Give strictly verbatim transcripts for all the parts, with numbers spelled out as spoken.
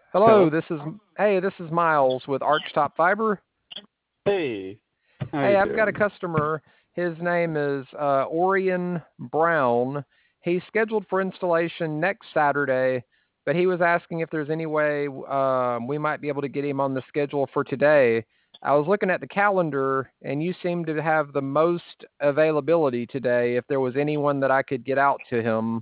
Hello, Hello. this is hey, this is Miles with Archtop Fiber. Hey. How Hey, you I've got a doing? customer. His name is uh, Orion Brown. He's scheduled for installation next Saturday, but he was asking if there's any way um, we might be able to get him on the schedule for today. I was looking at the calendar, and you seem to have the most availability today. If there was anyone that I could get out to him.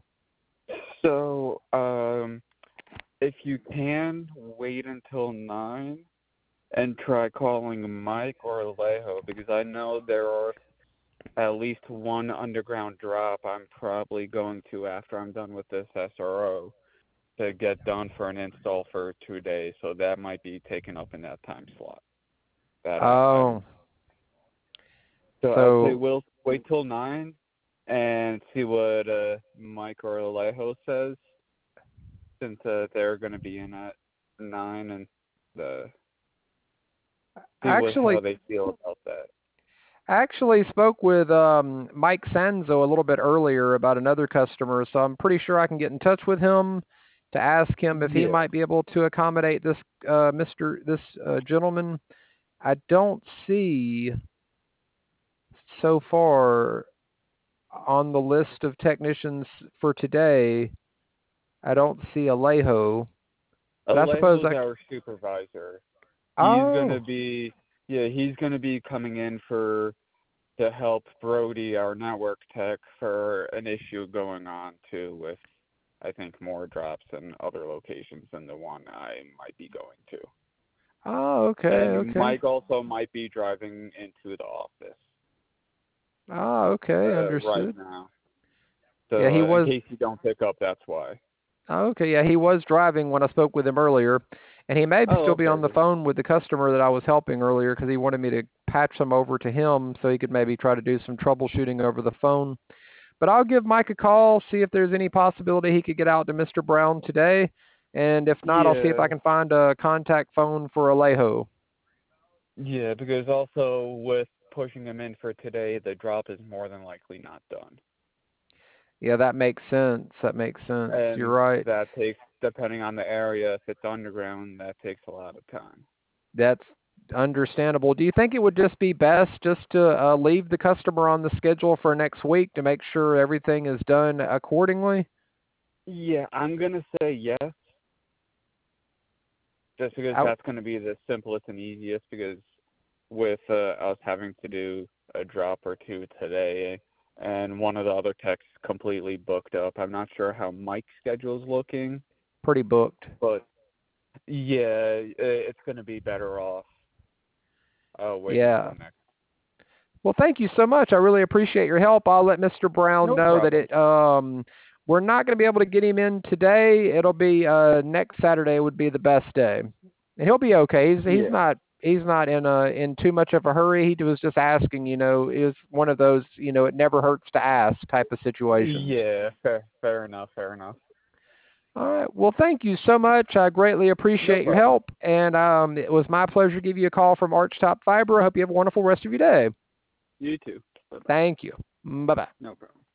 So, um, if you can, wait until nine and try calling Mike or Alejo because I know there are at least one underground drop I'm probably going to after I'm done with this S R O to get done for an install for two days. So that might be taken up in that time slot. That I, I'm Oh, So I would say so we'll wait till nine and see what uh, Mike or Alejo says, since uh, they're going to be in at nine, and the see what how actually, they feel about that. I actually spoke with um, Mike Sanzo a little bit earlier about another customer, so I'm pretty sure I can get in touch with him to ask him if he Yeah. might be able to accommodate this uh, Mister this uh, gentleman. I don't see so far on the list of technicians for today. I don't see Alejo, but I suppose Alejo's I. our supervisor. He's going Oh, to be yeah he's going to be coming in for to help Brody, our network tech, for an issue going on too with I think more drops in other locations than the one I might be going to. oh, okay, And okay. Mike also might be driving into the office Oh, okay, uh, right understood. now. Yeah, So he uh, in was. case you don't pick up, that's why. Oh, okay, yeah, he was driving when I spoke with him earlier, and he may be Oh, still be okay. on the phone with the customer that I was helping earlier because he wanted me to patch them over to him so he could maybe try to do some troubleshooting over the phone. But I'll give Mike a call, see if there's any possibility he could get out to Mister Brown today, and if not, I'll see if I Yeah, can find a contact phone for Alejo. yeah, because also with pushing him in for today, the drop is more than likely not done. Yeah, that makes sense. That makes sense. You're And right. that takes, depending on the area, if it's underground, that takes a lot of time. That's understandable. Do you think it would just be best just to uh, leave the customer on the schedule for next week to make sure everything is done accordingly? Yeah, I'm going to say yes, just because I, that's going to be the simplest and easiest, because with uh, us having to do a drop or two today, and one of the other techs completely booked up. I'm not sure how Mike's schedule is looking, pretty booked. but yeah, it's going to be better off uh, waiting Yeah. till next. Well, thank you so much. I really appreciate your help. I'll let Mister Brown No know that problem. it um we're not going to be able to get him in today. It'll be uh next Saturday would be the best day. And he'll be okay. He's he's Yeah. not he's not in a in too much of a hurry. He was just asking, you know, it was one of those, you know, it never hurts to ask type of situations. Yeah, fair, fair enough, fair enough. All right. Well, thank you so much. I greatly No appreciate your problem. help. And um, it was my pleasure to give you a call from Archtop Fiber. I hope you have a wonderful rest of your day. You too. Bye-bye. Thank you. Bye-bye. No problem.